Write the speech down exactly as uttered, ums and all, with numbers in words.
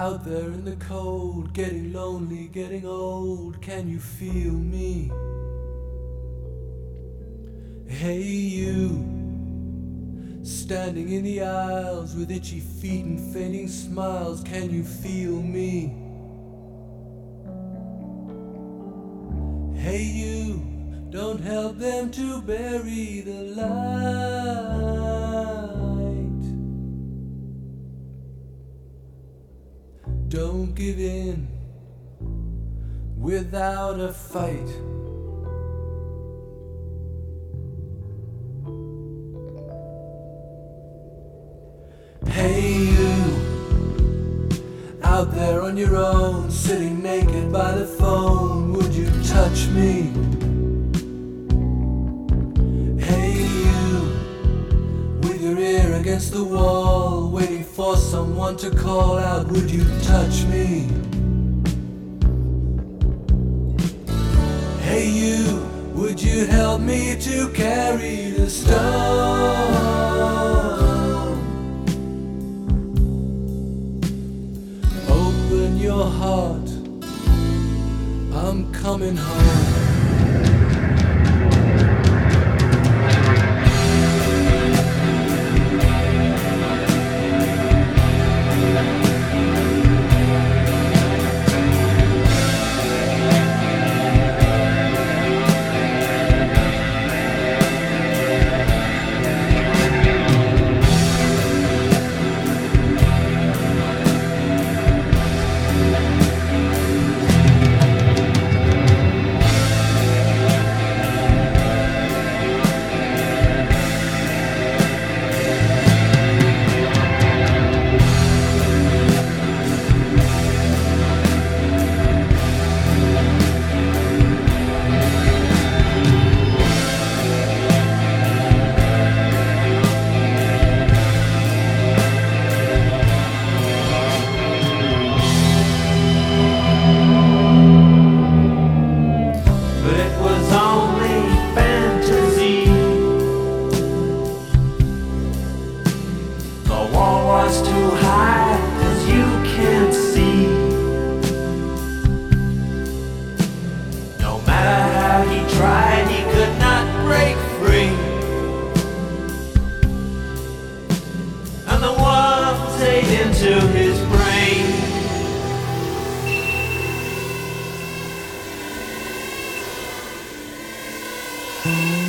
Out there in the cold, getting lonely, getting old, can you feel me? Hey you, standing in the aisles with itchy feet and fainting smiles, can you feel me? Hey you, don't help them to bury the light. Don't give in without a fight. Hey you, out there on your own, sitting naked by the phone, would you touch me? Hey you, with your ear against the wall, waiting for someone to call out, would you touch me? Hey you, would you help me to carry the stone? Open your heart, I'm coming home. Too high, 'cause you can't see. No matter how he tried, he could not break free. And the wolves ate into his brain.